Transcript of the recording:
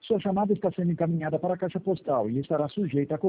Sua chamada está sendo encaminhada para a caixa postal e estará sujeita a